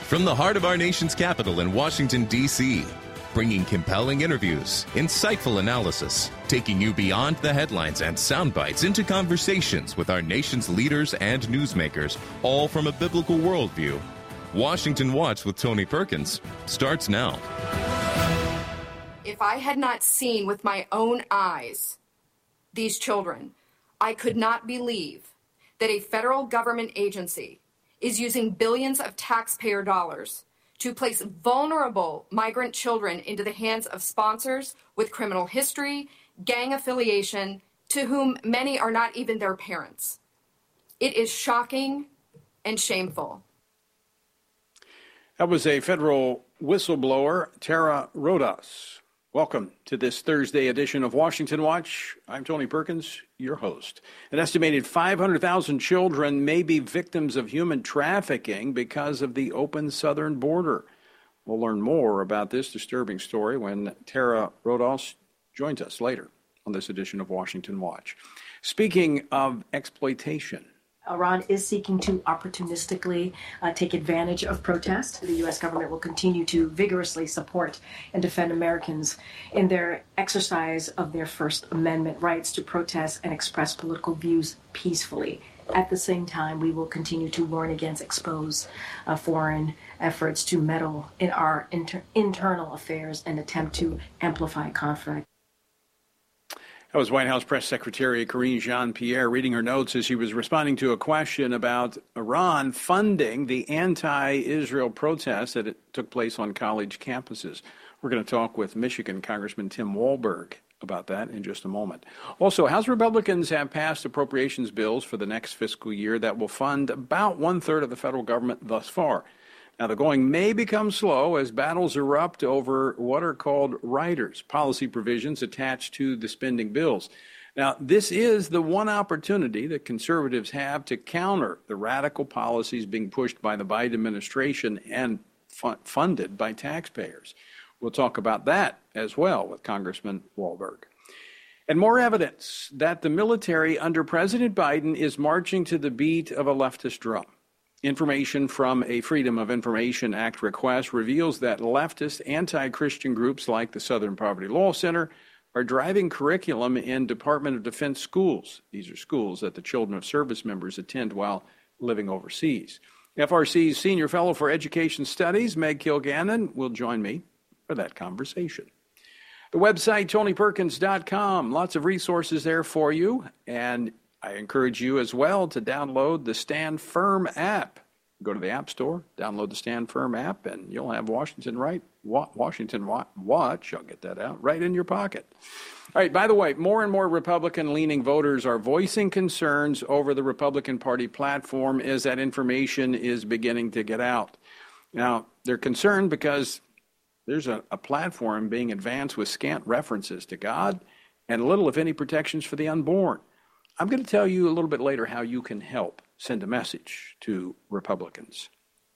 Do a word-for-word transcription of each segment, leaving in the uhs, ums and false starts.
From the heart of our nation's capital in Washington, D C, bringing compelling interviews, insightful analysis, taking you beyond the headlines and sound bites into conversations with our nation's leaders and newsmakers, all from a biblical worldview. Washington Watch with Tony Perkins starts now. If I had not seen with my own eyes these children, I could not believe that a federal government agency is using billions of taxpayer dollars to place vulnerable migrant children into the hands of sponsors with criminal history, gang affiliation, to whom many are not even their parents. It is shocking and shameful. That was a federal whistleblower, Tara Rodas. Welcome to this Thursday edition of Washington Watch. I'm Tony Perkins, your host. An estimated five hundred thousand children may be victims of human trafficking because of the open southern border. We'll learn more about this disturbing story when Tara Rodas joins us later on this edition of Washington Watch. Speaking of exploitation, Iran is seeking to opportunistically uh, take advantage of protest. The U S government will continue to vigorously support and defend Americans in their exercise of their First Amendment rights to protest and express political views peacefully. At the same time, we will continue to warn against expose uh, foreign efforts to meddle in our inter- internal affairs and attempt to amplify conflict. That was White House Press Secretary Karine Jean-Pierre reading her notes as she was responding to a question about Iran funding the anti-Israel protests that it took place on college campuses. We're going to talk with Michigan Congressman Tim Walberg about that in just a moment. Also, House Republicans have passed appropriations bills for the next fiscal year that will fund about one-third of the federal government thus far. Now, the going may become slow as battles erupt over what are called riders, policy provisions attached to the spending bills. Now, this is the one opportunity that conservatives have to counter the radical policies being pushed by the Biden administration and fu- funded by taxpayers. We'll talk about that as well with Congressman Walberg. And more evidence that the military under President Biden is marching to the beat of a leftist drum. Information from a Freedom of Information Act request reveals that leftist anti-Christian groups like the Southern Poverty Law Center are driving curriculum in Department of Defense schools. These are schools that the children of service members attend while living overseas. F R C's Senior Fellow for Education Studies, Meg Kilgannon, will join me for that conversation. The website, tony perkins dot com, lots of resources there for you, and I encourage you as well to download the Stand Firm app. Go to the App Store, download the Stand Firm app, and you'll have Washington right, Washington Watch, I'll get that out, right in your pocket. All right, by the way, more and more Republican-leaning voters are voicing concerns over the Republican Party platform as that information is beginning to get out. Now, they're concerned because there's a, a platform being advanced with scant references to God and little, if any, protections for the unborn. I'm going to tell you a little bit later how you can help send a message to Republicans.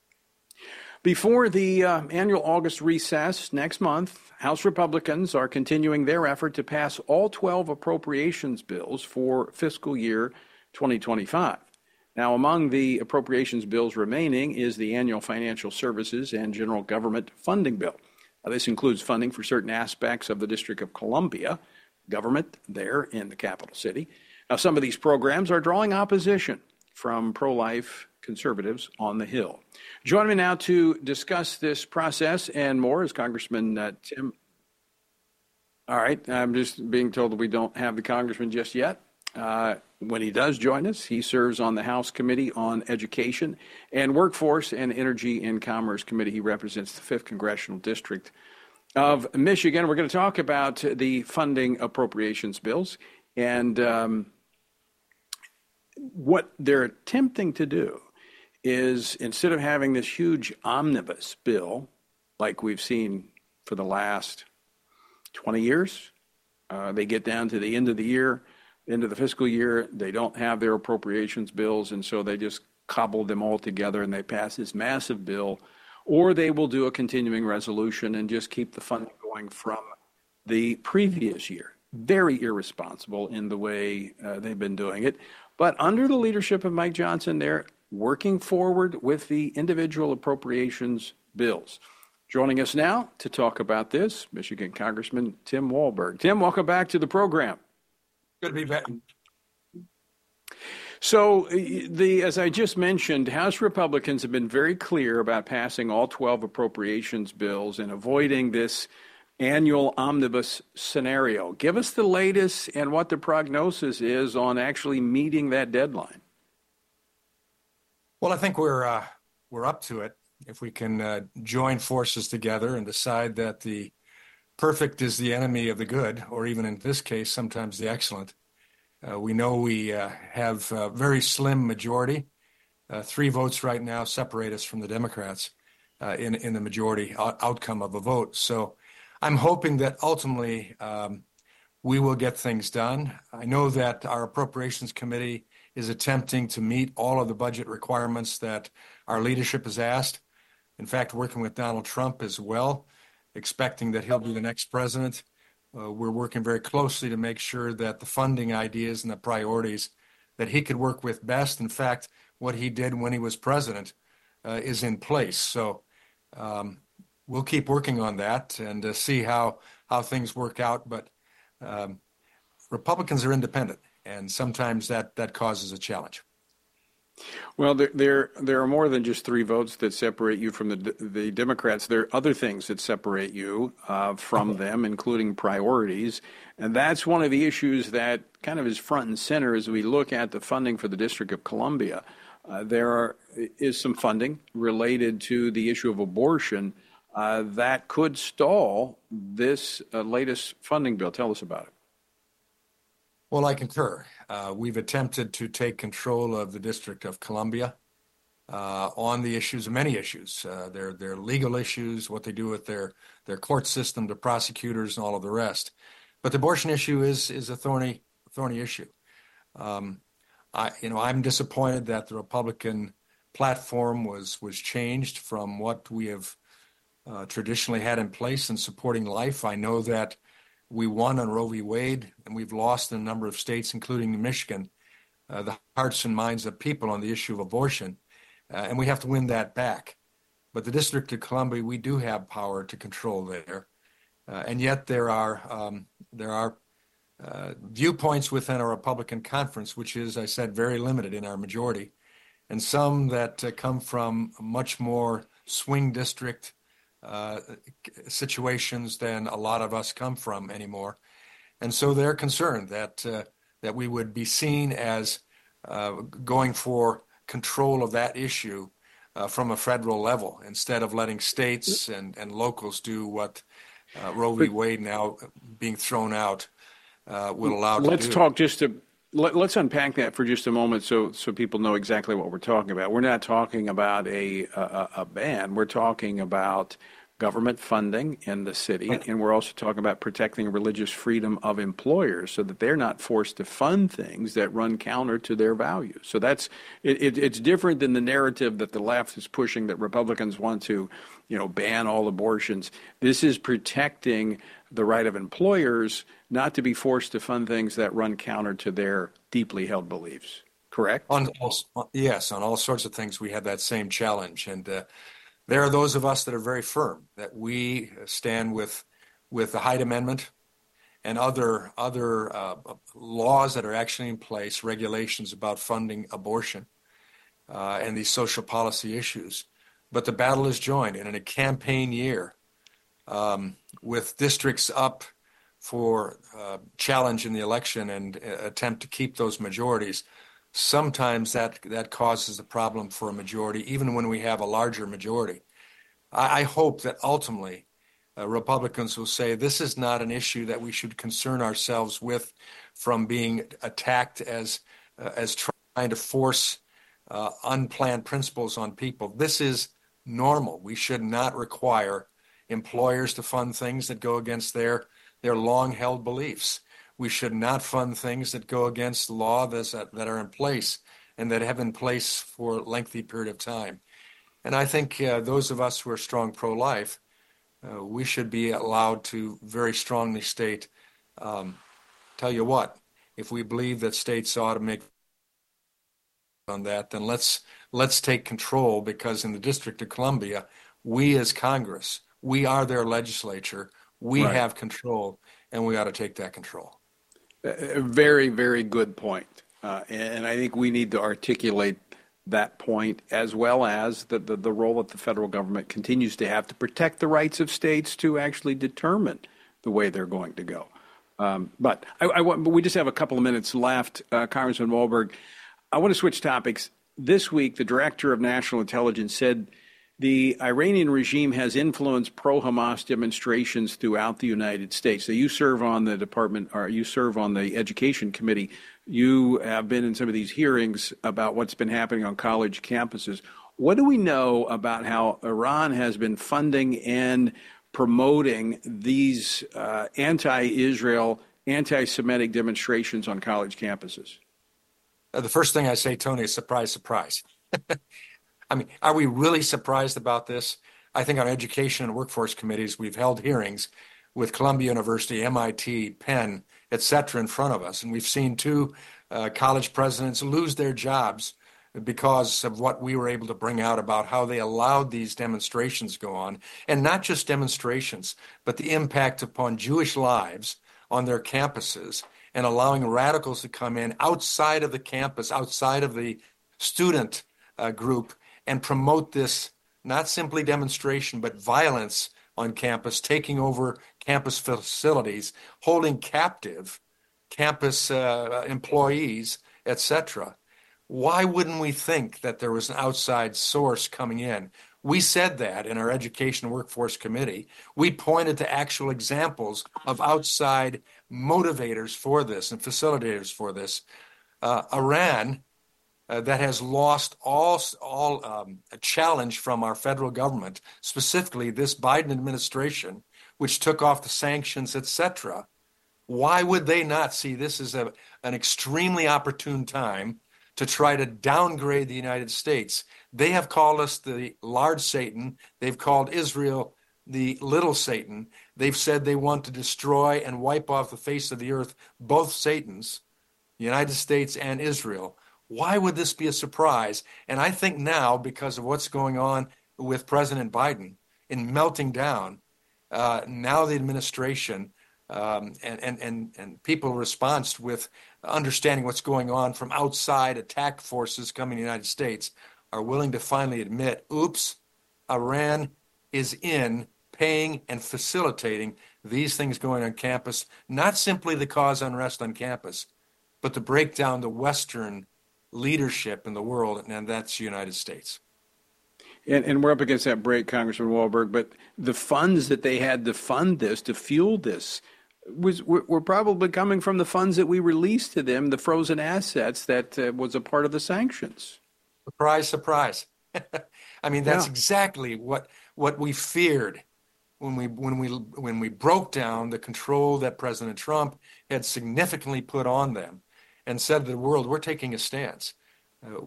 Before the uh, annual August recess next month, House Republicans are continuing their effort to pass all twelve appropriations bills for fiscal year twenty twenty-five. Now, among the appropriations bills remaining is the annual Financial Services and General Government Funding Bill. Now, this includes funding for certain aspects of the District of Columbia government there in the capital city. Now, some of these programs are drawing opposition from pro-life conservatives on the Hill. Joining me now to discuss this process and more is Congressman uh, Tim. All right, I'm just being told that we don't have the congressman just yet. Uh, when he does join us, he serves on the House Committee on Education and Workforce and Energy and Commerce Committee. He represents the fifth Congressional District of Michigan. We're going to talk about the funding appropriations bills and um, what they're attempting to do is, instead of having this huge omnibus bill like we've seen for the last twenty years, uh, they get down to the end of the year, end of the fiscal year, they don't have their appropriations bills, and so they just cobble them all together and they pass this massive bill, or they will do a continuing resolution and just keep the funding going from the previous year. Very irresponsible in the way uh, they've been doing it. But under the leadership of Mike Johnson, they're working forward with the individual appropriations bills. Joining us now to talk about this, Michigan Congressman Tim Walberg. Tim, welcome back to the program. Good to be back. So, the as I just mentioned, House Republicans have been very clear about passing all twelve appropriations bills and avoiding this annual omnibus scenario. Give us the latest and what the prognosis is on actually meeting that deadline. Well, I think we're uh, we're up to it. If we can uh, join forces together and decide that the perfect is the enemy of the good, or even in this case, sometimes the excellent. Uh, we know we uh, have a very slim majority. Uh, three votes right now separate us from the Democrats uh, in, in the majority out- outcome of a vote. So I'm hoping that ultimately um, we will get things done. I know that our Appropriations Committee is attempting to meet all of the budget requirements that our leadership has asked. In fact, working with Donald Trump as well, expecting that he'll be the next president. Uh, we're working very closely to make sure that the funding ideas and the priorities that he could work with best, in fact, what he did when he was president, uh, is in place. So um, we'll keep working on that and uh, see how, how things work out. But um, Republicans are independent, and sometimes that, that causes a challenge. Well, there, there there are more than just three votes that separate you from the the Democrats. There are other things that separate you uh, from them, including priorities. And that's one of the issues that kind of is front and center as we look at the funding for the District of Columbia. Uh, there are, is some funding related to the issue of abortion uh, that could stall this uh, latest funding bill. Tell us about it. Well, I concur. Uh, we've attempted to take control of the District of Columbia uh, on the issues, many issues, uh, their their legal issues, what they do with their their court system, the prosecutors, and all of the rest. But the abortion issue is is a thorny thorny issue. Um, I you know I'm disappointed that the Republican platform was was changed from what we have uh, traditionally had in place in supporting life. I know that we won on Roe v. Wade, and we've lost in a number of states, including Michigan, uh, the hearts and minds of people on the issue of abortion, uh, and we have to win that back. But the District of Columbia, we do have power to control there, uh, and yet there are um, there are uh, viewpoints within our Republican conference, which is, I said, very limited in our majority, and some that uh, come from much more swing district Uh, situations than a lot of us come from anymore. And so they're concerned that uh, that we would be seen as uh, going for control of that issue uh, from a federal level instead of letting states and, and locals do what uh, Roe v. Wade now being thrown out uh, will allow to do. Let's talk just to let, let's unpack that for just a moment so so people know exactly what we're talking about. We're not talking about a a, a ban. We're talking about government funding in the city, and we're also talking about protecting religious freedom of employers so that they're not forced to fund things that run counter to their values. So that's it, it, it's different than the narrative that the left is pushing, that Republicans want to, you know, ban all abortions. This is protecting the right of employers not to be forced to fund things that run counter to their deeply held beliefs. Correct? On all, yes, on all sorts of things, we have that same challenge, and uh, there are those of us that are very firm that we stand with with the Hyde Amendment and other other uh, laws that are actually in place, regulations about funding abortion uh, and these social policy issues. But the battle is joined, and in a campaign year, um, with districts up for uh, challenge in the election and uh, attempt to keep those majorities, sometimes that that causes a problem for a majority, even when we have a larger majority. I, I hope that ultimately uh, Republicans will say this is not an issue that we should concern ourselves with from being attacked as uh, as trying to force uh, unplanned principles on people. This is normal. We should not require employers to fund things that go against their their long-held beliefs. We should not fund things that go against the law that, that are in place and that have been in place for a lengthy period of time. And I think uh, those of us who are strong pro-life, uh, we should be allowed to very strongly state, um, tell you what, if we believe that states ought to make on that, then let's let's take control, because in the District of Columbia, we as Congress, we are their legislature, we right. have control, and we ought to take that control. A very, very good point. Uh, and I think we need to articulate that point, as well as the, the, the role that the federal government continues to have to protect the rights of states to actually determine the way they're going to go. Um, but I, I want, but we just have a couple of minutes left, uh, Congressman Walberg. I want to switch topics. This week, the Director of National Intelligence said the Iranian regime has influenced pro-Hamas demonstrations throughout the United States. So you serve on the department, or you serve on the Education Committee. You have been in some of these hearings about what's been happening on college campuses. What do we know about how Iran has been funding and promoting these uh, anti-Israel, anti-Semitic demonstrations on college campuses? Uh, the first thing I say, Tony, is surprise, surprise. I mean, are we really surprised about this? I think on education and workforce committees, we've held hearings with Columbia University, M I T, Penn, et cetera, in front of us. And we've seen two uh, college presidents lose their jobs because of what we were able to bring out about how they allowed these demonstrations to go on. And not just demonstrations, but the impact upon Jewish lives on their campuses, and allowing radicals to come in outside of the campus, outside of the student uh, group, and promote this not simply demonstration, but violence on campus, taking over campus facilities, holding captive campus uh, employees, et cetera. Why wouldn't we think that there was an outside source coming in? We said that in our Education and Workforce Committee. We pointed to actual examples of outside motivators for this and facilitators for this. Uh, Iran, uh, that has lost all, all um, a challenge from our federal government, specifically this Biden administration, which took off the sanctions, et cetera. Why would they not see this as a, an extremely opportune time to try to downgrade the United States? They have called us the large Satan. They've called Israel the little Satan. They've said they want to destroy and wipe off the face of the earth both Satans, the United States and Israel. Why would this be a surprise? And I think now, because of what's going on with President Biden in melting down, uh, now the administration um, and, and, and, and people response with understanding what's going on from outside attack forces coming to the United States are willing to finally admit, oops, Iran is in paying and facilitating these things going on campus, not simply to cause unrest on campus, but to break down the Western leadership in the world, and that's the United States. And, and we're up against that break, Congressman Walberg, but the funds that they had to fund this, to fuel this, was were, were probably coming from the funds that we released to them, the frozen assets that uh, was a part of the sanctions. Surprise, surprise. I mean, that's Yeah. exactly what what we feared when we when we when we broke down the control that President Trump had significantly put on them, and said to the world, "We're taking a stance." Uh,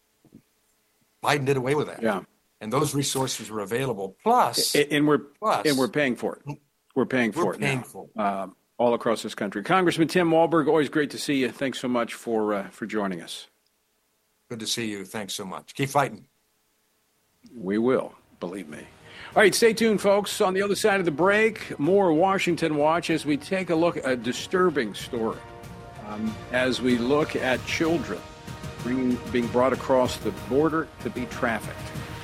Biden did away with that. Yeah, and those resources were available. Plus, and, and we're plus, and we're paying for it. We're paying for we're it paying now, for it. Uh, all across this country. Congressman Tim Walberg, always great to see you. Thanks so much for uh, for joining us. Good to see you. Thanks so much. Keep fighting. We will, believe me. All right, stay tuned, folks. On the other side of the break, more Washington Watch as we take a look at a disturbing story um, as we look at children being, being brought across the border to be trafficked.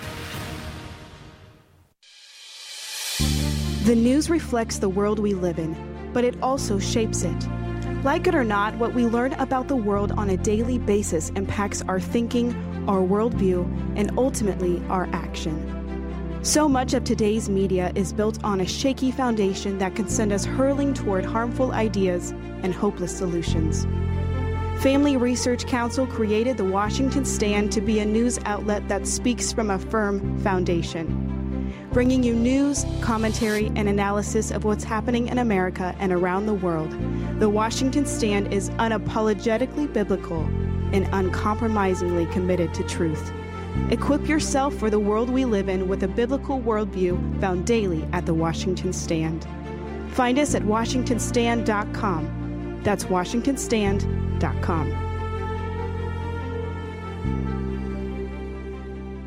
The news reflects the world we live in, but it also shapes it. Like it or not, what we learn about the world on a daily basis impacts our thinking, our worldview, and ultimately our action. So much of today's media is built on a shaky foundation that can send us hurling toward harmful ideas and hopeless solutions. Family Research Council created the Washington Stand to be a news outlet that speaks from a firm foundation, bringing you news, commentary, and analysis of what's happening in America and around the world. The Washington Stand is unapologetically biblical and uncompromisingly committed to truth. Equip yourself for the world we live in with a biblical worldview found daily at the Washington Stand. Find us at washington stand dot com. That's washington stand dot com.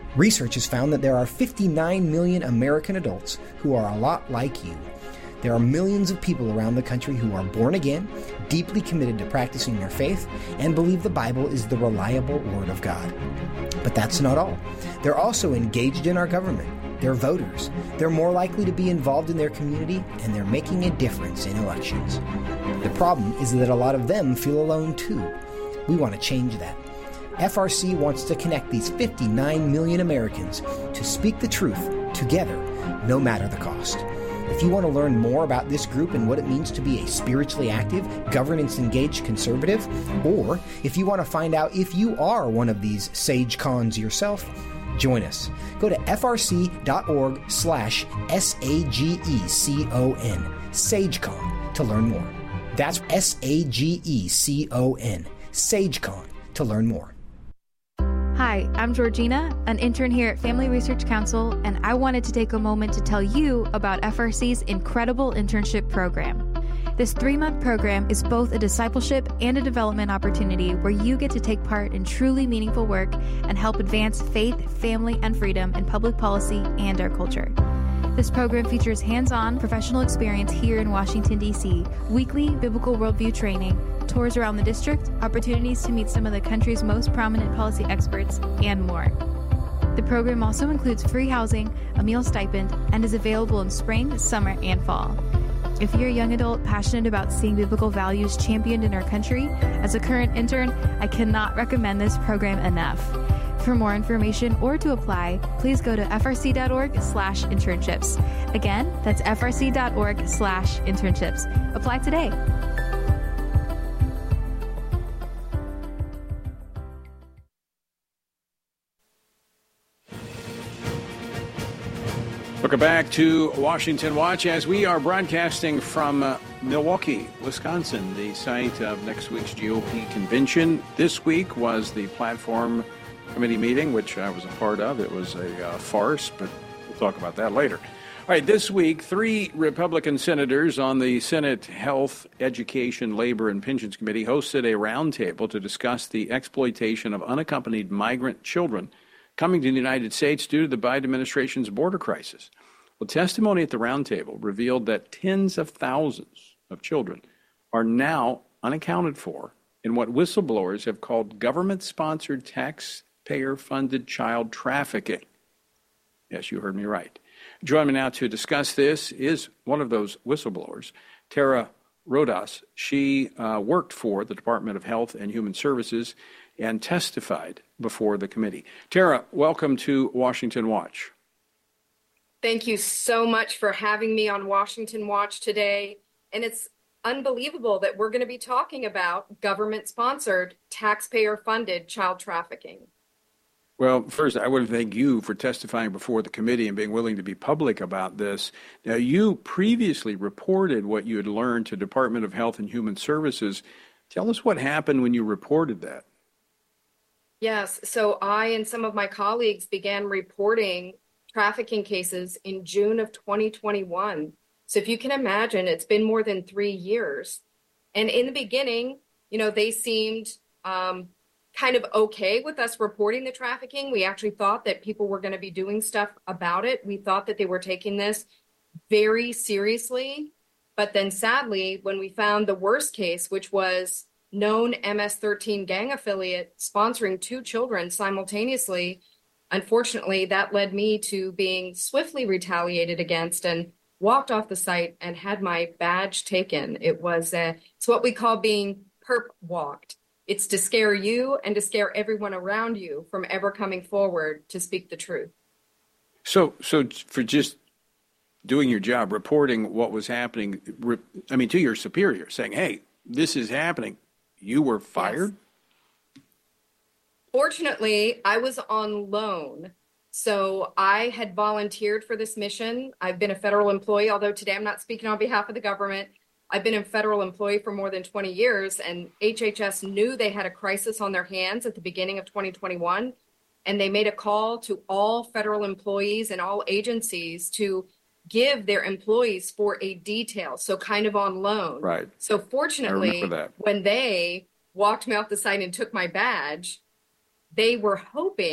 Research has found that there are fifty-nine million American adults who are a lot like you. There are millions of people around the country who are born again, deeply committed to practicing their faith, and believe the Bible is the reliable Word of God. But that's not all. They're also engaged in our government. They're voters. They're more likely to be involved in their community, and they're making a difference in elections. The problem is that a lot of them feel alone too. We want to change that. F R C wants to connect these fifty-nine million Americans to speak the truth together, no matter the cost. If you want to learn more about this group and what it means to be a spiritually active, governance-engaged conservative, or if you want to find out if you are one of these sage cons yourself, join us. Go to frc.org slash S-A-G-E-C-O-N, SageCon, to learn more. That's S A G E C O N, SageCon, to learn more. Hi, I'm Georgina, an intern here at Family Research Council, and I wanted to take a moment to tell you about F R C's incredible internship program. This three-month program is both a discipleship and a development opportunity where you get to take part in truly meaningful work and help advance faith, family, and freedom in public policy and our culture. This program features hands-on professional experience here in Washington, D C, weekly biblical worldview training, tours around the district, opportunities to meet some of the country's most prominent policy experts, and more. The program also includes free housing, a meal stipend, and is available in spring, summer, and fall. If you're a young adult passionate about seeing biblical values championed in our country, as a current intern, I cannot recommend this program enough. For more information or to apply, please go to frc.org slash internships. Again, that's frc.org slash internships. Apply today. Welcome back to Washington Watch as we are broadcasting from uh, Milwaukee, Wisconsin, the site of next week's G O P convention. This week was the platform committee meeting, which I was a part of. It was a uh, farce, but we'll talk about that later. All right, this week, three Republican senators on the Senate Health, Education, Labor, and Pensions Committee hosted a roundtable to discuss the exploitation of unaccompanied migrant children coming to the United States due to the Biden administration's border crisis. Well, testimony at the roundtable revealed that tens of thousands of children are now unaccounted for in what whistleblowers have called government-sponsored, taxpayer-funded child trafficking. Yes, you heard me right. Joining me now to discuss this is one of those whistleblowers, Tara Rodas. She uh, worked for the Department of Health and Human Services and testified before the committee. Tara, welcome to Washington Watch. Thank you so much for having me on Washington Watch today. And it's unbelievable that we're going to be talking about government-sponsored, taxpayer-funded child trafficking. Well, first, I want to thank you for testifying before the committee and being willing to be public about this. Now, you previously reported what you had learned to Department of Health and Human Services. Tell us what happened when you reported that. Yes, so I and some of my colleagues began reporting trafficking cases in June of twenty twenty-one. So if you can imagine, it's been more than three years. And in the beginning, you know, they seemed um, kind of okay with us reporting the trafficking. We actually thought that people were going to be doing stuff about it. We thought that they were taking this very seriously. But then sadly, when we found the worst case, which was known M S thirteen gang affiliate sponsoring two children simultaneously, unfortunately, that led me to being swiftly retaliated against and walked off the site and had my badge taken. It was uh, it's what we call being perp walked. It's to scare you and to scare everyone around you from ever coming forward to speak the truth. So, so for just doing your job, reporting what was happening, I mean, to your superior, saying, hey, this is happening, you were fired? Yes. Fortunately, I was on loan. So I had volunteered for this mission. I've been a federal employee, although today I'm not speaking on behalf of the government. I've been a federal employee for more than twenty years, and H H S knew they had a crisis on their hands at the beginning of twenty twenty-one, and they made a call to all federal employees and all agencies to give their employees for a detail, so kind of on loan. Right. So fortunately, when they walked me off the site and took my badge, they were hoping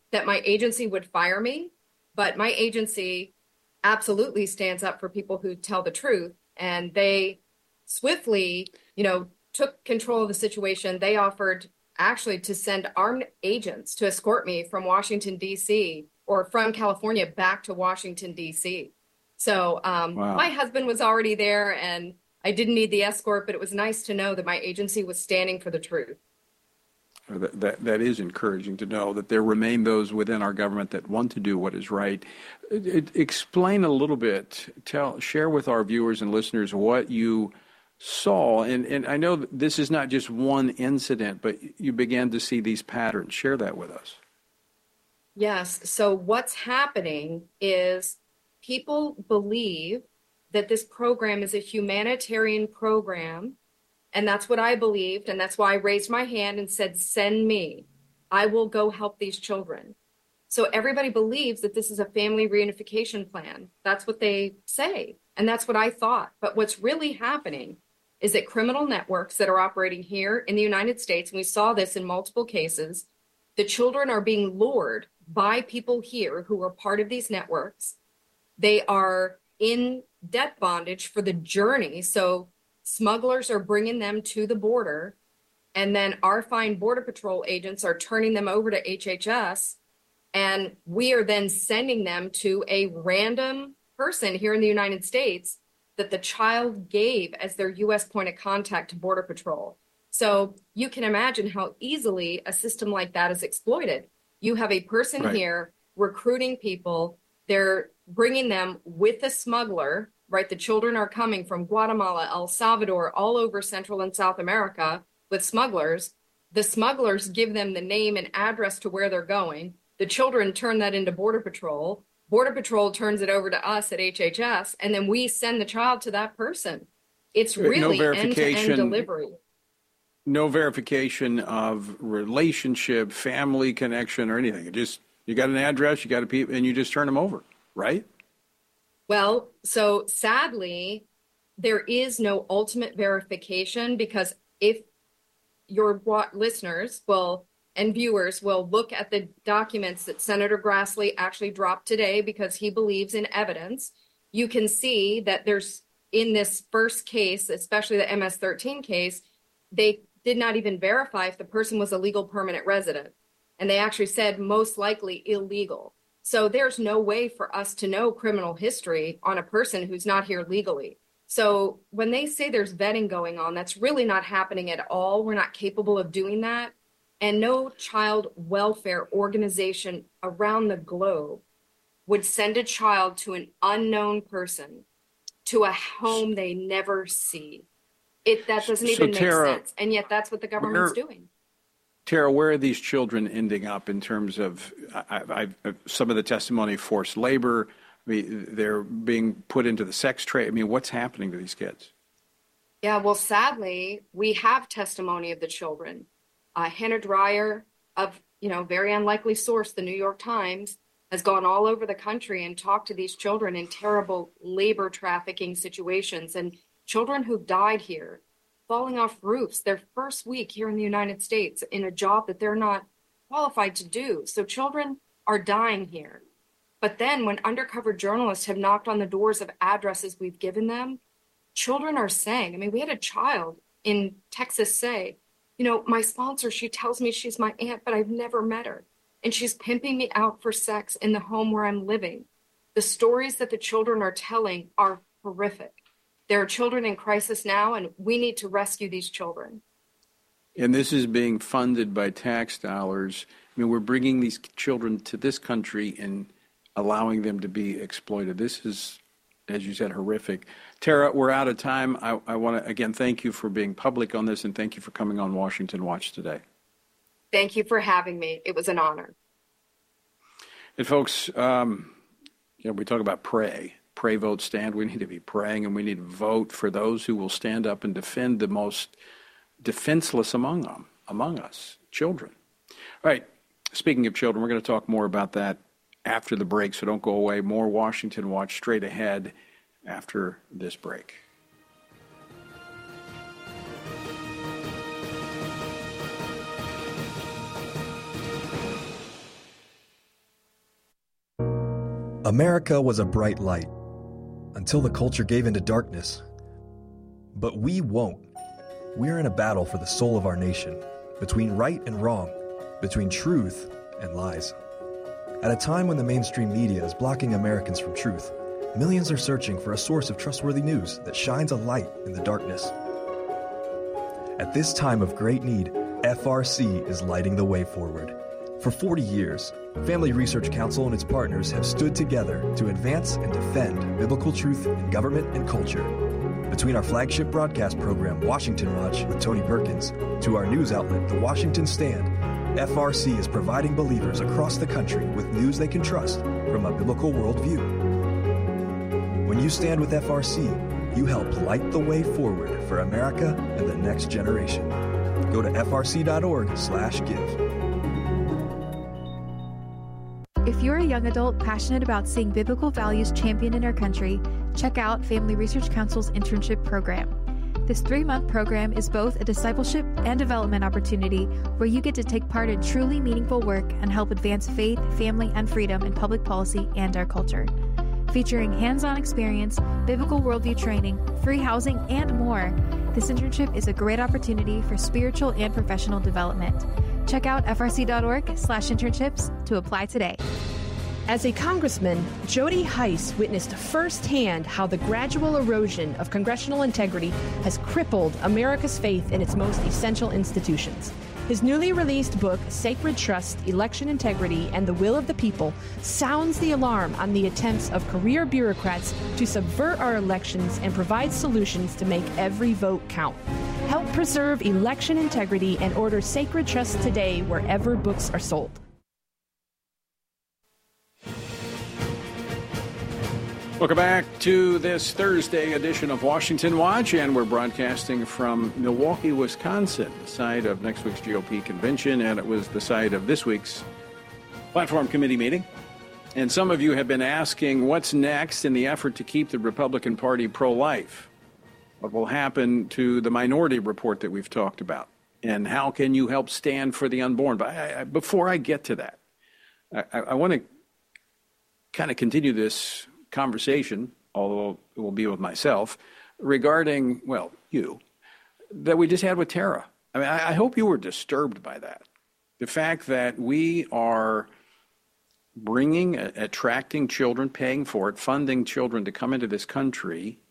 that my agency would fire me, but my agency absolutely stands up for people who tell the truth. And they swiftly, you know, took control of the situation. They offered actually to send armed agents to escort me from Washington, D C, or from California back to Washington, D C. So um, wow. My husband was already there and I didn't need the escort, but it was nice to know that my agency was standing for the truth. That, that, that is encouraging to know that there remain those within our government that want to do what is right. It, it, explain a little bit, tell, share with our viewers and listeners what you saw. And, and I know this is not just one incident, but you began to see these patterns. Share that with us. Yes. So what's happening is people believe that this program is a humanitarian program. And that's what I believed. And that's why I raised my hand and said, send me. I will go help these children. So everybody believes that this is a family reunification plan. That's what they say. And that's what I thought. But what's really happening is that criminal networks that are operating here in the United States, and we saw this in multiple cases, the children are being lured by people here who are part of these networks. They are in debt bondage for the journey. So smugglers are bringing them to the border, and then our fine Border Patrol agents are turning them over to H H S, and we are then sending them to a random person here in the United States that the child gave as their U S point of contact to Border Patrol. So you can imagine how easily a system like that is exploited. You have a person right. here recruiting people. They're bringing them with a smuggler, right? The children are coming from Guatemala, El Salvador, all over Central and South America with smugglers. The smugglers give them the name and address to where they're going. The children turn that into Border Patrol. Border Patrol turns it over to us at H H S, and then we send the child to that person. It's really no end-to-end delivery. No verification of relationship, family connection, or anything. It just, you got an address, you got a people, and you just turn them over, right? Well, so sadly, there is no ultimate verification, because if your listeners will and viewers will look at the documents that Senator Grassley actually dropped today, because he believes in evidence, you can see that there's, in this first case, especially the M S thirteen case, they did not even verify if the person was a legal permanent resident. And they actually said most likely illegal. So there's no way for us to know criminal history on a person who's not here legally. So when they say there's vetting going on, that's really not happening at all. We're not capable of doing that. And no child welfare organization around the globe would send a child to an unknown person to a home they never see. It that doesn't so, even Tara, make sense. And yet that's what the government's where, doing. Tara, where are these children ending up in terms of I, I, some of the testimony, forced labor? I mean, they're being put into the sex trade. I mean, what's happening to these kids? Yeah, well, sadly, we have testimony of the children. Uh, Hannah Dreier, of, you know, very unlikely source, the New York Times, has gone all over the country and talked to these children in terrible labor trafficking situations, and children who've died here, falling off roofs their first week here in the United States in a job that they're not qualified to do. So children are dying here. But then when undercover journalists have knocked on the doors of addresses we've given them, children are saying, I mean, we had a child in Texas say, you know, my sponsor, she tells me she's my aunt, but I've never met her. And she's pimping me out for sex in the home where I'm living. The stories that the children are telling are horrific. There are children in crisis now, and we need to rescue these children. And this is being funded by tax dollars. I mean, we're bringing these children to this country and allowing them to be exploited. This is, as you said, horrific. Tara, we're out of time. I, I want to, again, thank you for being public on this, and thank you for coming on Washington Watch today. Thank you for having me. It was an honor. And folks, um, you know, we talk about pray. Pray, vote, stand. We need to be praying, and we need to vote for those who will stand up and defend the most defenseless among them, among us, children. All right. Speaking of children, we're going to talk more about that after the break, so don't go away. More Washington Watch straight ahead after this break. America was a bright light until the culture gave into darkness. But we won't. We're in a battle for the soul of our nation, between right and wrong, between truth and lies. At a time when the mainstream media is blocking Americans from truth, millions are searching for a source of trustworthy news that shines a light in the darkness. At this time of great need, F R C is lighting the way forward. For forty years, Family Research Council and its partners have stood together to advance and defend biblical truth in government and culture. Between our flagship broadcast program, Washington Watch with Tony Perkins, to our news outlet, The Washington Stand, F R C is providing believers across the country with news they can trust from a biblical worldview. When you stand with F R C, you help light the way forward for America and the next generation. Go to F R C dot org slash give. If you're a young adult passionate about seeing biblical values championed in our country, check out Family Research Council's internship program. This three-month program is both a discipleship and development opportunity where you get to take part in truly meaningful work and help advance faith, family, and freedom in public policy and our culture. Featuring hands-on experience, biblical worldview training, free housing, and more, this internship is a great opportunity for spiritual and professional development. Check out F R C dot org slash internships to apply today. As a congressman, Jody Hice witnessed firsthand how the gradual erosion of congressional integrity has crippled America's faith in its most essential institutions. His newly released book, Sacred Trust, Election Integrity, and the Will of the People, sounds the alarm on the attempts of career bureaucrats to subvert our elections and provide solutions to make every vote count. Help preserve election integrity and order Sacred Trust today wherever books are sold. Welcome back to this Thursday edition of Washington Watch, and we're broadcasting from Milwaukee, Wisconsin, the site of next week's G O P convention, and it was the site of this week's Platform Committee meeting. And some of you have been asking what's next in the effort to keep the Republican Party pro-life. What will happen to the Minority Report that we've talked about, and how can you help stand for the unborn? But I, I, before I get to that, I, I want to kind of continue this conversation, although it will be with myself, regarding, well, you, that we just had with Tara. I mean, I, I hope you were disturbed by that. The fact that we are bringing, uh, attracting children, paying for it, funding children to come into this country,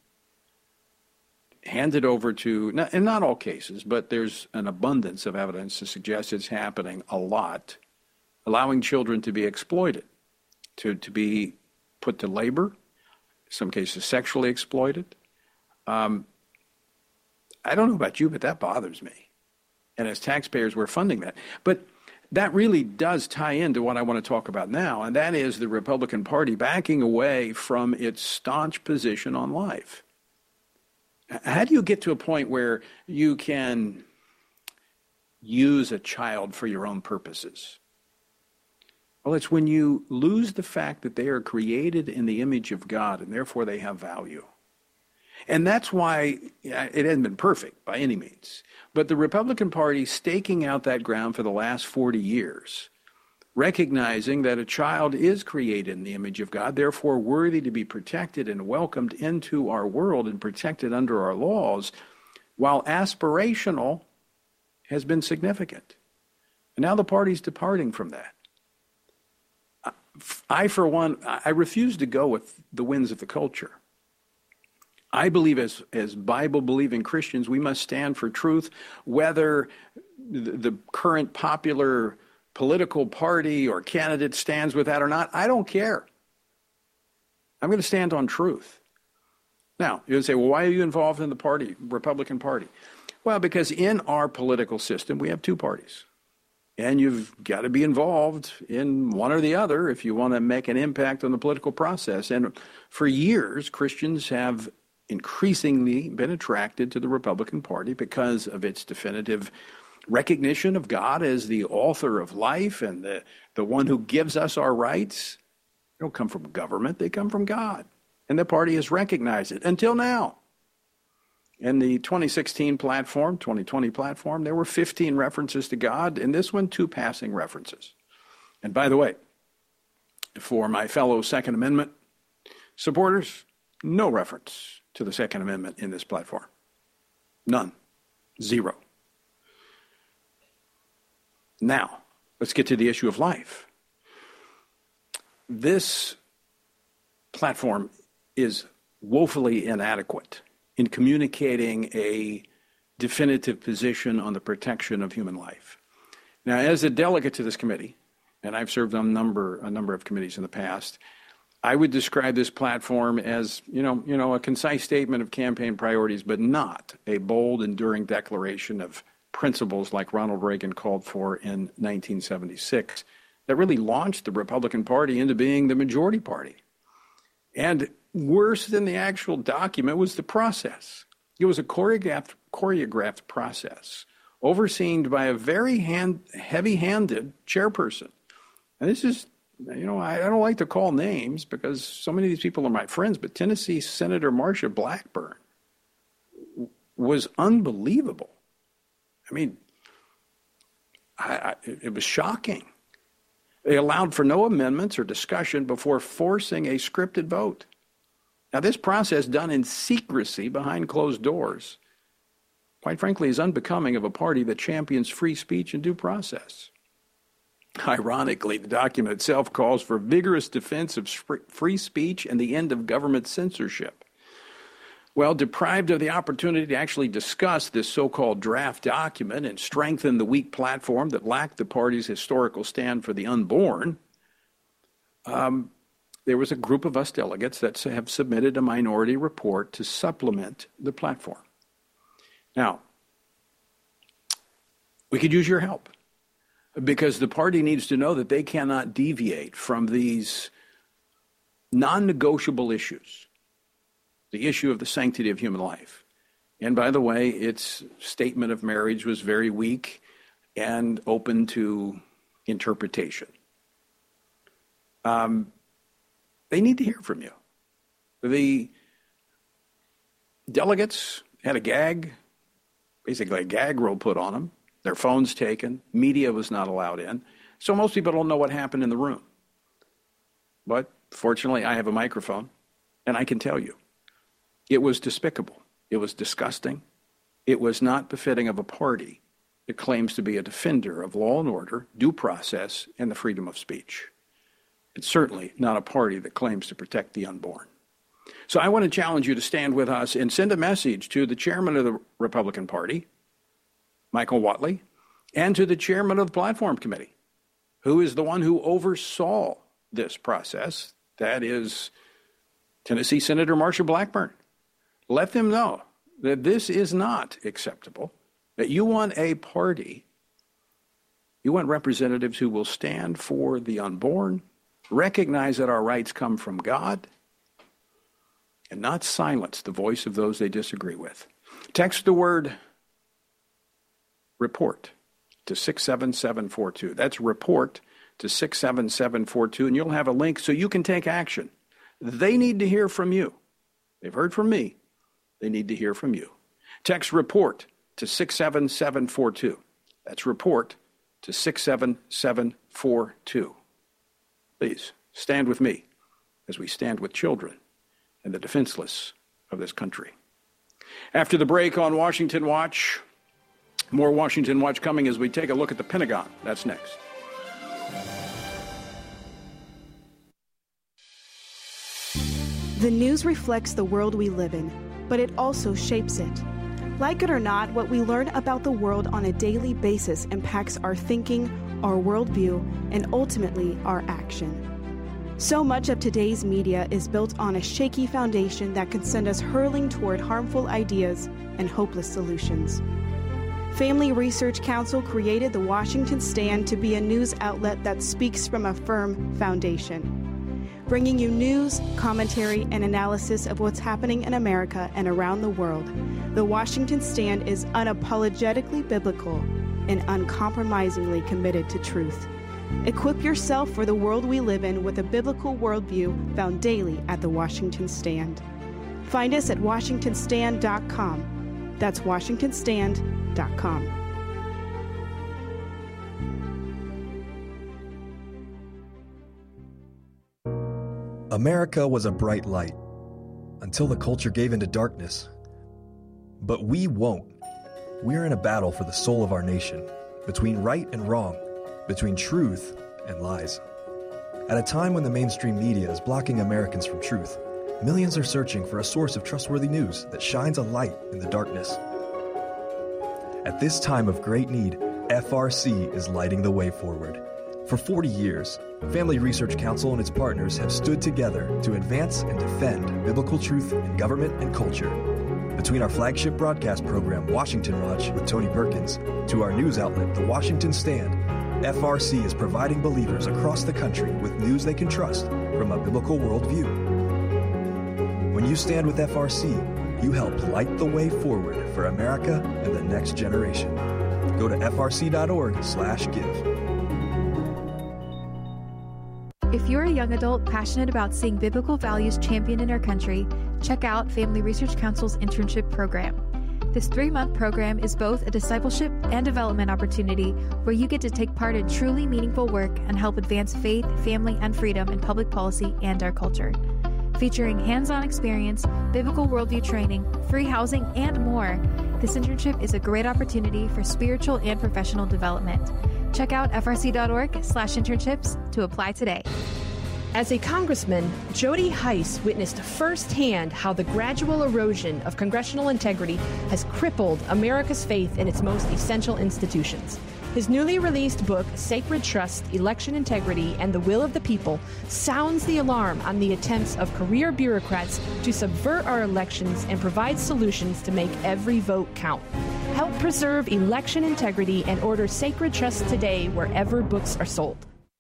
handed over to, not, in not all cases, but there's an abundance of evidence to suggest it's happening a lot, allowing children to be exploited, to, to be put to labor, in some cases sexually exploited. Um, I don't know about you, but that bothers me. And as taxpayers, we're funding that. But that really does tie into what I want to talk about now, and that is the Republican Party backing away from its staunch position on life. How do you get to a point where you can use a child for your own purposes? Well, it's when you lose the fact that they are created in the image of God and therefore they have value. And that's why it hasn't been perfect by any means. But the Republican Party staking out that ground for the last forty years, recognizing that a child is created in the image of God, therefore worthy to be protected and welcomed into our world and protected under our laws, while aspirational, has been significant. And now the party's departing from that. I, for one, I refuse to go with the winds of the culture. I believe as, as Bible-believing Christians, we must stand for truth, whether the, the current popular political party or candidate stands with that or not. I don't care. I'm going to stand on truth. Now, you'll say, well, why are you involved in the party, Republican Party? Well, because in our political system, we have two parties. And you've got to be involved in one or the other if you want to make an impact on the political process. And for years, Christians have increasingly been attracted to the Republican Party because of its definitive recognition of God as the author of life and the, the one who gives us our rights. They don't come from government, they come from God. And the party has recognized it until now. In the twenty sixteen platform, twenty twenty platform, there were fifteen references to God. In this one, two passing references. And by the way, For my fellow Second Amendment supporters, no reference to the Second Amendment in this platform. None. Zero. Now, let's get to the issue of life. This platform is woefully inadequate in communicating a definitive position on the protection of human life. Now, as a delegate to this committee, and I've served on a number, a number of committees in the past, I would describe this platform as, you know, you know, a concise statement of campaign priorities, but not a bold, enduring declaration of principles like Ronald Reagan called for in nineteen seventy-six that really launched the Republican Party into being the majority party. And worse than the actual document was the process. It was a choreographed, choreographed process overseen by a very hand, heavy-handed chairperson. And this is, you know, I, I don't like to call names because so many of these people are my friends, but Tennessee Senator Marsha Blackburn was unbelievable. I mean, I, I, it was shocking. They allowed for no amendments or discussion before forcing a scripted vote. Now, this process done in secrecy behind closed doors, quite frankly, is unbecoming of a party that champions free speech and due process. Ironically, the document itself calls for vigorous defense of free speech and the end of government censorship. Well, deprived of the opportunity to actually discuss this so-called draft document and strengthen the weak platform that lacked the party's historical stand for the unborn, um, there was a group of us delegates that have submitted a minority report to supplement the platform. Now, we could use your help because the party needs to know that they cannot deviate from these non-negotiable issues. The issue of the sanctity of human life. And by the way, its statement of marriage was very weak and open to interpretation. Um, they need to hear from you. The delegates had a gag, basically a gag rule put on them. Their phones taken. Media was not allowed in. So most people don't know what happened in the room. But fortunately, I have a microphone, and I can tell you. It was despicable. It was disgusting. It was not befitting of a party that claims to be a defender of law and order, due process, and the freedom of speech. It's certainly not a party that claims to protect the unborn. So I want to challenge you to stand with us and send a message to the chairman of the Republican Party, Michael Whatley, and to the chairman of the Platform Committee, who is the one who oversaw this process. That is Tennessee Senator Marsha Blackburn. Let them know that this is not acceptable, that you want a party, you want representatives who will stand for the unborn, recognize that our rights come from God, and not silence the voice of those they disagree with. Text the word report to six seven seven four two. That's report to six seven seven four two, and you'll have a link so you can take action. They need to hear from you. They've heard from me. They need to hear from you. Text report to six seven seven four two. That's report to six seven seven four two. Please stand with me as we stand with children and the defenseless of this country. After the break on Washington Watch, more Washington Watch coming as we take a look at the Pentagon. That's next. The news reflects the world we live in, but it also shapes it. Like it or not, what we learn about the world on a daily basis impacts our thinking, our worldview, and ultimately our action. So much of today's media is built on a shaky foundation that can send us hurling toward harmful ideas and hopeless solutions. Family Research Council created the Washington Stand to be a news outlet that speaks from a firm foundation, bringing you news, commentary, and analysis of what's happening in America and around the world. The Washington Stand is unapologetically biblical and uncompromisingly committed to truth. Equip yourself for the world we live in with a biblical worldview found daily at the Washington Stand. Find us at washington stand dot com. That's washington stand dot com. America was a bright light until the culture gave into darkness. But we won't. We're in a battle for the soul of our nation, between right and wrong, between truth and lies. At a time when the mainstream media is blocking Americans from truth, millions are searching for a source of trustworthy news that shines a light in the darkness. At this time of great need, F R C is lighting the way forward. For forty years, Family Research Council and its partners have stood together to advance and defend biblical truth in government and culture. Between our flagship broadcast program, Washington Watch with Tony Perkins, to our news outlet, The Washington Stand, F R C is providing believers across the country with news they can trust from a biblical worldview. When you stand with F R C, you help light the way forward for America and the next generation. Go to f r c dot org slash give. If you're a young adult passionate about seeing biblical values championed in our country, check out Family Research Council's internship program. This three-month program is both a discipleship and development opportunity where you get to take part in truly meaningful work and help advance faith, family, and freedom in public policy and our culture. Featuring hands-on experience, biblical worldview training, free housing, and more, this internship is a great opportunity for spiritual and professional development. Check out f r c dot org slash internships to apply today. As a congressman, Jody Hice witnessed firsthand how the gradual erosion of congressional integrity has crippled America's faith in its most essential institutions. His newly released book, Sacred Trust, Election Integrity, and the Will of the People, sounds the alarm on the attempts of career bureaucrats to subvert our elections and provide solutions to make every vote count. Help preserve election integrity and order Sacred Trust today wherever books are sold.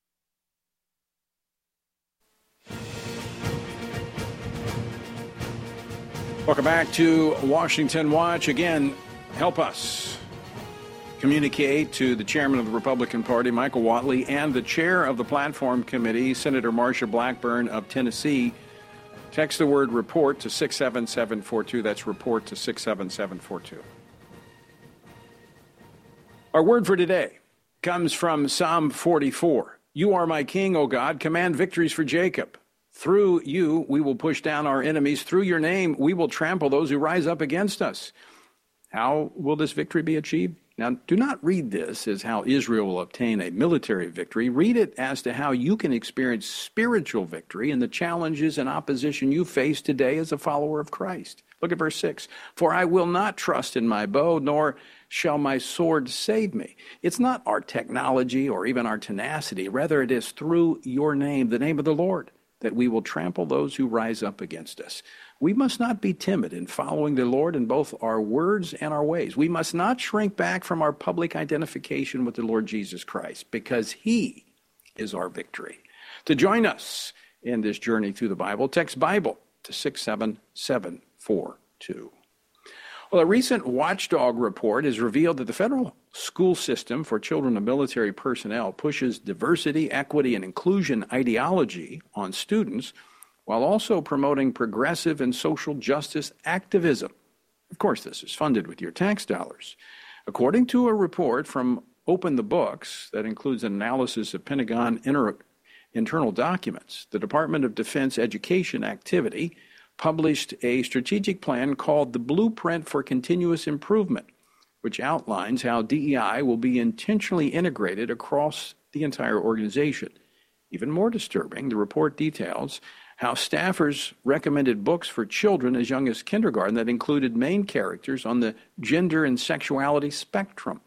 Welcome back to Washington Watch. Again, help us communicate to the chairman of the Republican Party, Michael Whatley, and the chair of the Platform Committee, Senator Marsha Blackburn of Tennessee. Text the word report to six seven seven four two. That's report to six seven seven four two. Our word for today comes from Psalm forty-four. You are my king, O God. Command victories for Jacob. Through you, we will push down our enemies. Through your name, we will trample those who rise up against us. How will this victory be achieved? Now, do not read this as how Israel will obtain a military victory. Read it as to how you can experience spiritual victory in the challenges and opposition you face today as a follower of Christ. Look at verse six. For I will not trust in my bow, nor shall my sword save me. It's not our technology or even our tenacity. Rather, it is through your name, the name of the Lord, that we will trample those who rise up against us. We must not be timid in following the Lord in both our words and our ways. We must not shrink back from our public identification with the Lord Jesus Christ, because he is our victory. To join us in this journey through the Bible, text Bible to six seven seven four two. Well, a recent watchdog report has revealed that the federal school system for children of military personnel pushes diversity, equity, and inclusion ideology on students while also promoting progressive and social justice activism. Of course, this is funded with your tax dollars. According to a report from Open the Books that includes an analysis of Pentagon inter- internal documents, the Department of Defense Education Activity published a strategic plan called the Blueprint for Continuous Improvement, which outlines how D E I will be intentionally integrated across the entire organization. Even more disturbing, the report details how staffers recommended books for children as young as kindergarten that included main characters on the gender and sexuality spectrum.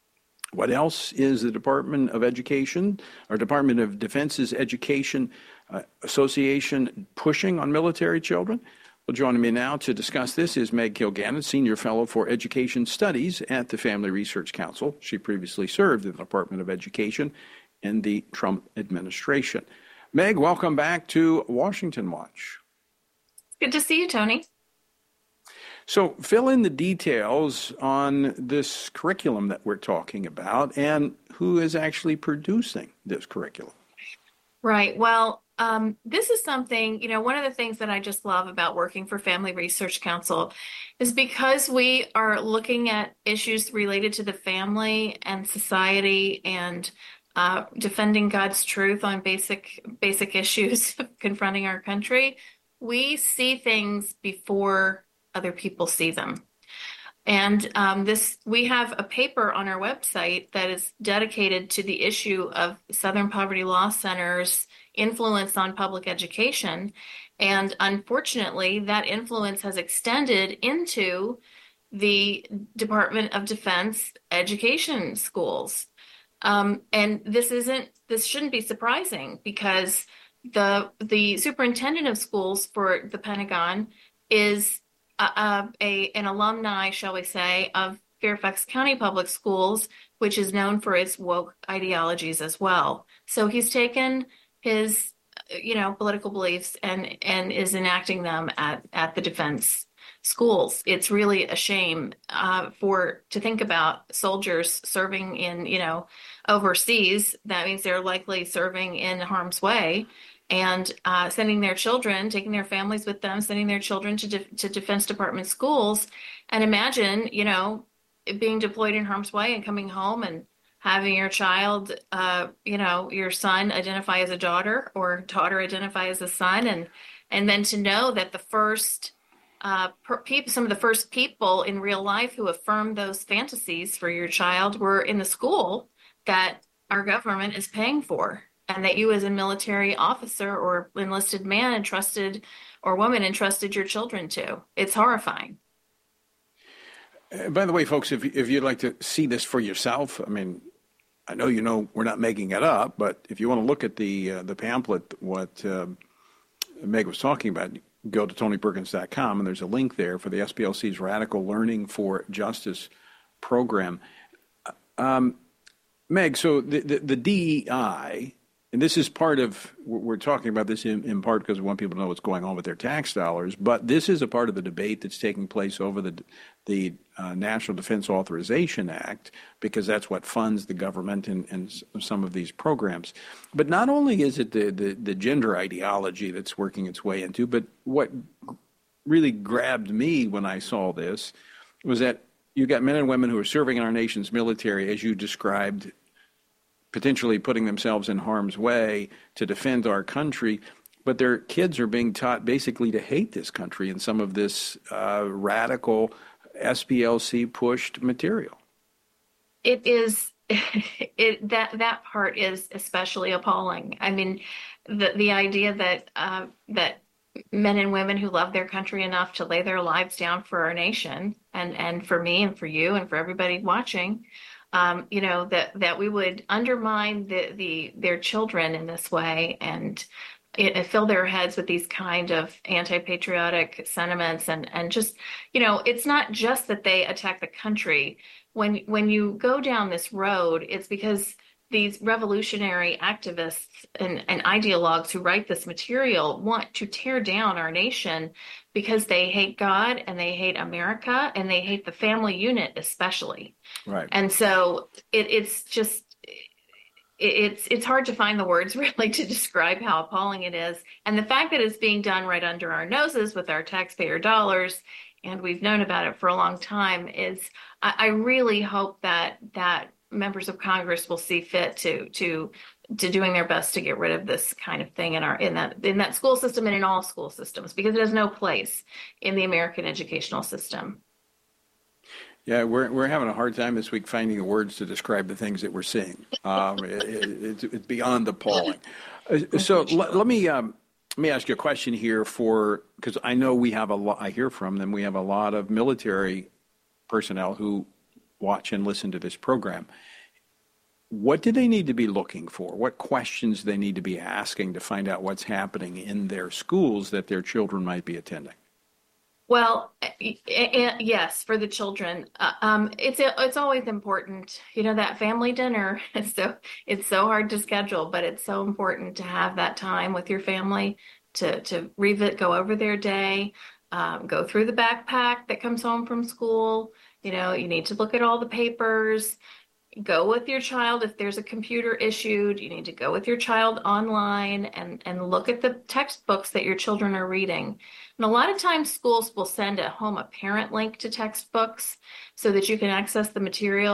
What else is the Department of Education or Department of Defense's Education uh, Association pushing on military children? Well, joining me now to discuss this is Meg Kilgannon, Senior Fellow for Education Studies at the Family Research Council. She previously served in the Department of Education in the Trump administration. Meg, welcome back to Washington Watch. Good to see you, Tony. So fill in the details on this curriculum that we're talking about and who is actually producing this curriculum. Right. Well, um, this is something, you know, one of the things that I just love about working for Family Research Council is because we are looking at issues related to the family and society and uh, defending God's truth on basic basic issues confronting our country, we see things before other people see them. And um, this, we have a paper on our website that is dedicated to the issue of Southern Poverty Law Center's influence on public education. And unfortunately, that influence has extended into the Department of Defense education schools. Um, and this isn't, this shouldn't be surprising, because the the superintendent of schools for the Pentagon is Uh, a an alumni, shall we say, of Fairfax County Public Schools, which is known for its woke ideologies as well. So he's taken his, you know, political beliefs and and is enacting them at at the defense schools. It's really a shame uh, for to think about soldiers serving in, you know, overseas. That means they're likely serving in harm's way. And uh, sending their children, taking their families with them, sending their children to de- to Defense Department schools. And imagine, you know, being deployed in harm's way and coming home and having your child, uh, you know, your son identify as a daughter or daughter identify as a son. And and then to know that the first, uh, per- pe- some of the first people in real life who affirmed those fantasies for your child were in the school that our government is paying for. And that you as a military officer or enlisted man entrusted or woman entrusted your children to. It's horrifying. Uh, by the way, folks, if, if you'd like to see this for yourself, I mean, I know you know we're not making it up, but if you want to look at the uh, the pamphlet, what uh, Meg was talking about, go to tony perkins dot com, and there's a link there for the S P L C's Radical Learning for Justice program. Um, Meg, so the, the, the D E I, and this is part of, we're talking about this in, in part because we want people to know what's going on with their tax dollars, but this is a part of the debate that's taking place over the the uh, National Defense Authorization Act, because that's what funds the government in, in some of these programs. But not only is it the, the, the gender ideology that's working its way into, but what really grabbed me when I saw this was that you got men and women who are serving in our nation's military, as you described, potentially putting themselves in harm's way to defend our country, but their kids are being taught basically to hate this country in some of this uh, radical S P L C pushed material. It is, it that that part is especially appalling. I mean, the the idea that uh, that men and women who love their country enough to lay their lives down for our nation and and for me and for you and for everybody watching, Um, you know, that, that we would undermine the, the their children in this way and it, fill their heads with these kind of anti-patriotic sentiments. And, and just, you know, it's not just that they attack the country. When, when you go down this road, it's because these revolutionary activists and, and ideologues who write this material want to tear down our nation because they hate God and they hate America and they hate the family unit especially. Right. And so it, it's just, it, it's it's hard to find the words really to describe how appalling it is. And the fact that it's being done right under our noses with our taxpayer dollars, and we've known about it for a long time, is I, I really hope that that members of Congress will see fit to to to doing their best to get rid of this kind of thing in our in that in that school system and in all school systems, because it has no place in the American educational system. Yeah, we're we're having a hard time this week finding the words to describe the things that we're seeing. Um, it, it, it's, it's beyond appalling. Uh, so l- let me um, let me ask you a question here, for because I know we have a lot. I hear from them. We have a lot of military personnel who watch and listen to this program. What do they need to be looking for? What questions do they need to be asking to find out what's happening in their schools that their children might be attending? Well, yes, for the children, uh, um, it's it's always important. You know, that family dinner. It's so it's so hard to schedule, but it's so important to have that time with your family to to revisit, go over their day, um, go through the backpack that comes home from school. You know, you need to look at all the papers. Go with your child if there's a computer issued. You need to go with your child online and, and look at the textbooks that your children are reading. And a lot of times schools will send at home a parent link to textbooks so that you can access the material.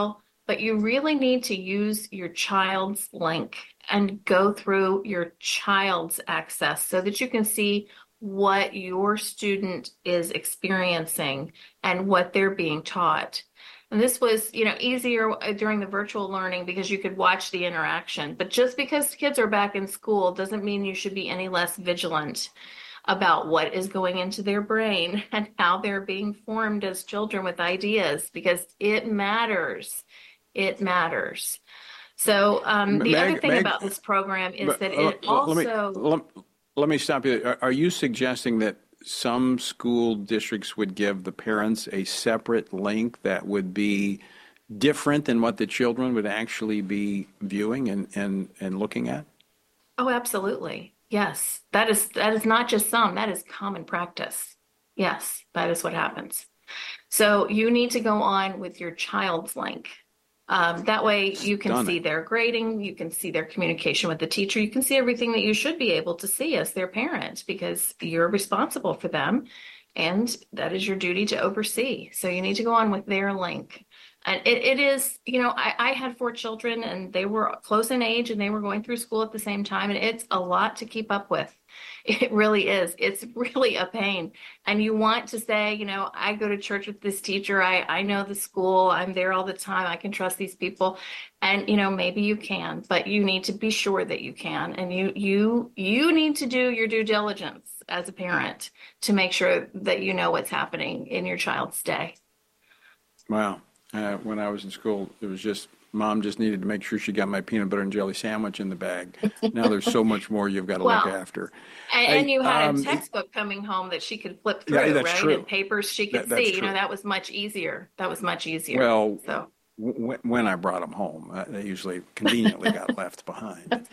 but you really need to use your child's link and go through your child's access so that you can see what your student is experiencing and what they're being taught. And this was, you know, easier during the virtual learning because you could watch the interaction. But just because kids are back in school doesn't mean you should be any less vigilant about what is going into their brain and how they're being formed as children with ideas, because it matters. It matters. So um, the Meg, other thing Meg, about this program is that it uh, also... Let me, let, let me stop you. Are, are you suggesting that some school districts would give the parents a separate link that would be different than what the children would actually be viewing and, and, and looking at? Oh, absolutely. Yes. That is that is not just some, that is common practice. Yes, that is what happens. So you need to go on with your child's link. Um, that way you can Done see it. Their grading, you can see their communication with the teacher, you can see everything that you should be able to see as their parent, because you're responsible for them and that is your duty to oversee. So you need to go on with their link. And it, it is, you know, I, I had four children and they were close in age and they were going through school at the same time. And it's a lot to keep up with. It really is. It's really a pain. And you want to say, you know, I go to church with this teacher. I, I know the school. I'm there all the time. I can trust these people. And, you know, maybe you can, but you need to be sure that you can. And you, you, you need to do your due diligence as a parent to make sure that you know what's happening in your child's day. Wow. Uh, when I was in school, it was just, Mom just needed to make sure she got my peanut butter and jelly sandwich in the bag. Now there's so much more you've got to well, look after. And, I, and you had um, a textbook coming home that she could flip through, yeah, that's right? True. And papers she could that, see. True. You know, that was much easier. That was much easier. Well, so. w- when I brought them home, uh, they usually conveniently got left behind.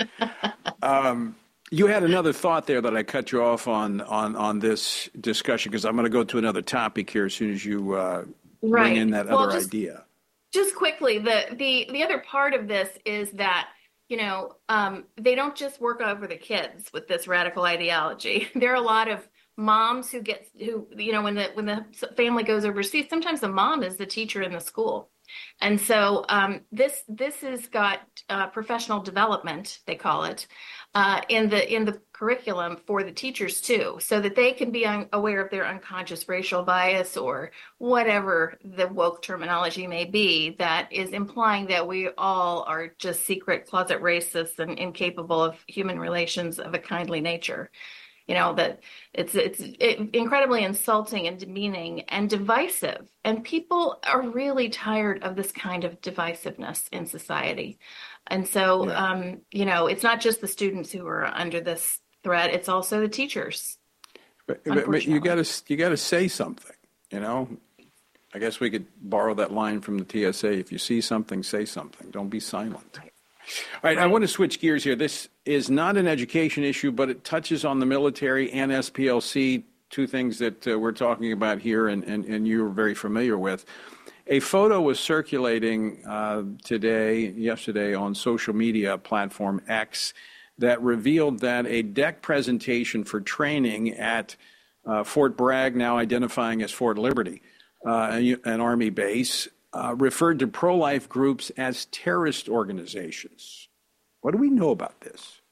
Um, you had another thought there that I cut you off on on, on this discussion, because I'm going to go to another topic here as soon as you uh, right. bring in that well, other just, idea. Just quickly, the, the, the other part of this is that, you know, um, they don't just work over the kids with this radical ideology. There are a lot of moms who get, who, you know, when the, when the family goes overseas, sometimes the mom is the teacher in the school. And so um, this, this has got uh, professional development, they call it, uh, in the, in the curriculum for the teachers too, so that they can be un- aware of their unconscious racial bias or whatever the woke terminology may be that is implying that we all are just secret closet racists and incapable of human relations of a kindly nature. You know, that it's it's it, incredibly insulting and demeaning and divisive. And people are really tired of this kind of divisiveness in society. And so, yeah. um, you know, it's not just the students who are under this threat, it's also the teachers. But, but you got to you got to say something, you know. I guess we could borrow that line from the T S A. If you see something, say something. Don't be silent. Right. All right, right, I want to switch gears here. This is not an education issue, but it touches on the military and S P L C, two things that uh, we're talking about here and, and, and you're very familiar with. A photo was circulating uh, today, yesterday, on social media platform X that revealed that a deck presentation for training at uh, Fort Bragg, now identifying as Fort Liberty, uh, an Army base, Uh, referred to pro-life groups as terrorist organizations. What do we know about this?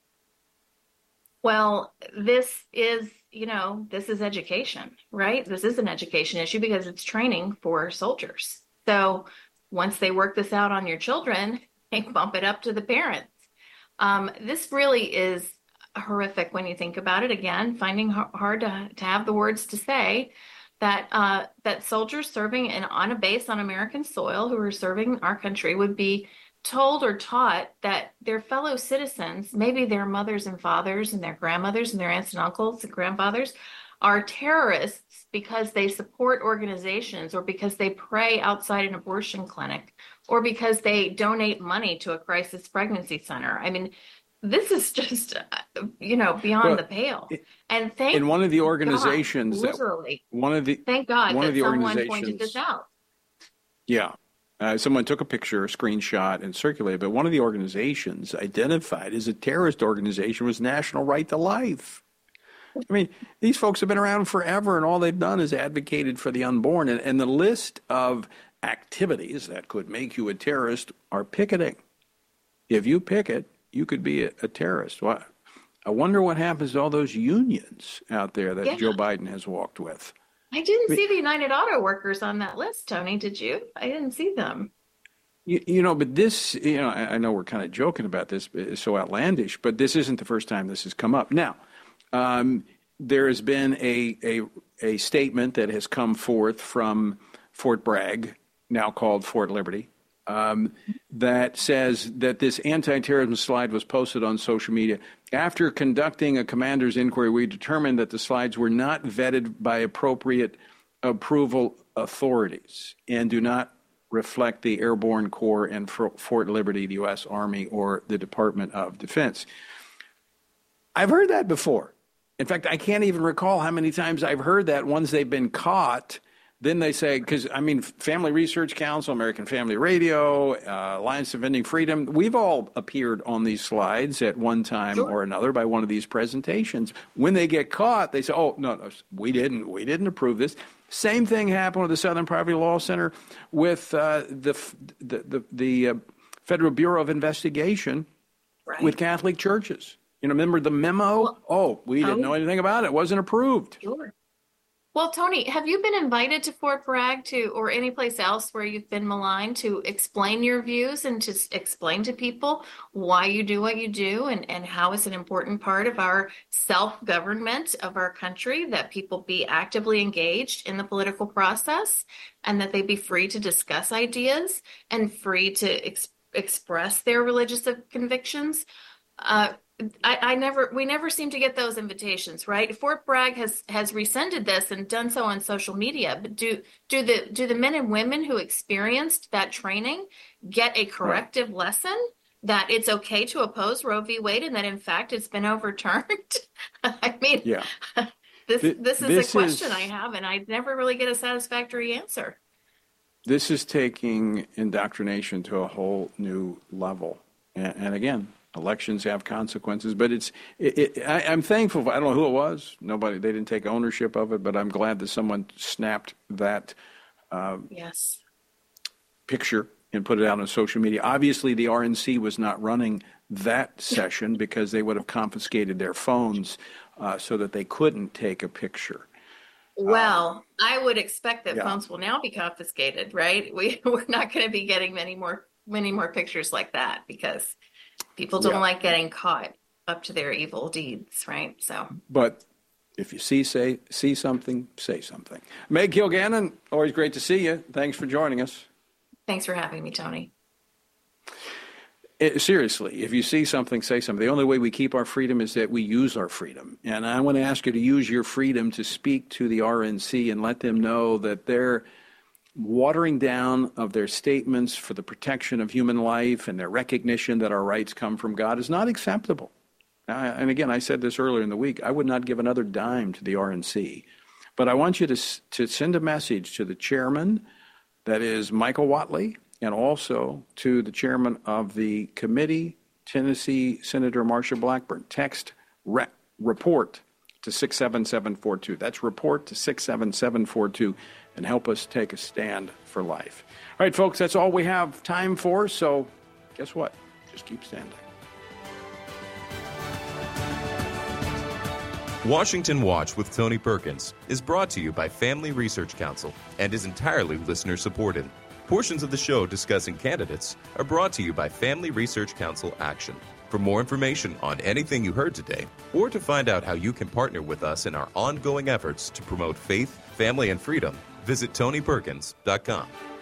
Well, this is, you know, this is education, right? This is an education issue because it's training for soldiers. So once they work this out on your children, they bump it up to the parents. Um, this really is horrific when you think about it. Again, finding hard to, to have the words to say that uh, that soldiers serving in, on a base on American soil who are serving our country would be told or taught that their fellow citizens, maybe their mothers and fathers and their grandmothers and their aunts and uncles and grandfathers, are terrorists because they support organizations or because they pray outside an abortion clinic or because they donate money to a crisis pregnancy center. I mean, this is just, you know, beyond well, the pale. And thank in one of the organizations, God, literally, that, one of the thank God one that of the someone organizations pointed this out. Yeah, uh, someone took a picture, a screenshot, and circulated. But one of the organizations identified as a terrorist organization was National Right to Life. I mean, these folks have been around forever, and all they've done is advocated for the unborn. And, and the list of activities that could make you a terrorist are picketing. If you picket, you could be a, a terrorist. Well, I wonder what happens to all those unions out there that Yeah. Joe Biden has walked with. I didn't see the United Auto Workers on that list, Tony. Did you? I didn't see them. You, you know, but this, you know, I, I know we're kind of joking about this, it's so outlandish, but this isn't the first time this has come up. Now, um, there has been a, a a statement that has come forth from Fort Bragg, now called Fort Liberty, um, that says that this anti-terrorism slide was posted on social media. After conducting a commander's inquiry, we determined that the slides were not vetted by appropriate approval authorities and do not reflect the Airborne Corps and Fort Liberty, the U S Army, or the Department of Defense. I've heard that before. In fact, I can't even recall how many times I've heard that once they've been caught. Then they say, because, I mean, Family Research Council, American Family Radio, uh, Alliance Defending Freedom, we've all appeared on these slides at one time sure. or another by one of these presentations. When they get caught, they say, oh, no, no, we didn't. We didn't approve this. Same thing happened with the Southern Poverty Law Center with uh, the, the, the, the uh, Federal Bureau of Investigation right. with Catholic churches. You know, remember the memo? Well, oh, we didn't know anything about it. It wasn't approved. Sure. Well, Tony, have you been invited to Fort Bragg to, or any place else where you've been maligned, to explain your views and to explain to people why you do what you do and, and how it's an important part of our self-government of our country, that people be actively engaged in the political process and that they be free to discuss ideas and free to ex- express their religious convictions? Uh, I, I never, we never seem to get those invitations, right? Fort Bragg has, has rescinded this and done so on social media. But do, do the, do the men and women who experienced that training get a corrective right. lesson that it's okay to oppose Roe v. Wade and that in fact it's been overturned? I mean, yeah. this, this is this a question is, I have, and I never really get a satisfactory answer. This is taking indoctrination to a whole new level. And, and again, elections have consequences, but it's. It, it, I, I'm thankful. For, I don't know who it was. Nobody. They didn't take ownership of it, but I'm glad that someone snapped that. Uh, yes. Picture and put it out on social media. Obviously, the R N C was not running that session because they would have confiscated their phones uh, so that they couldn't take a picture. Well, um, I would expect that yeah. phones will now be confiscated, right? We we're not going to be getting many more many more pictures like that because people don't yeah. like getting caught up to their evil deeds, right? So, but if you see say see something, say something. Meg Kilgannon, always great to see you. Thanks for joining us. Thanks for having me, Tony. It, seriously, if you see something, say something. The only way we keep our freedom is that we use our freedom. And I want to ask you to use your freedom to speak to the R N C and let them know that they're watering down of their statements for the protection of human life and their recognition that our rights come from God is not acceptable. Uh, and again, I said this earlier in the week, I would not give another dime to the R N C. But I want you to, to send a message to the chairman, that is Michael Whatley, and also to the chairman of the committee, Tennessee Senator Marsha Blackburn. Text re- report to six seven seven four two. That's report to six seven seven four two, and help us take a stand for life. All right, folks, that's all we have time for. So guess what? Just keep standing. Washington Watch with Tony Perkins is brought to you by Family Research Council and is entirely listener-supported. Portions of the show discussing candidates are brought to you by Family Research Council Action. For more information on anything you heard today, or to find out how you can partner with us in our ongoing efforts to promote faith, family, and freedom, visit tony perkins dot com.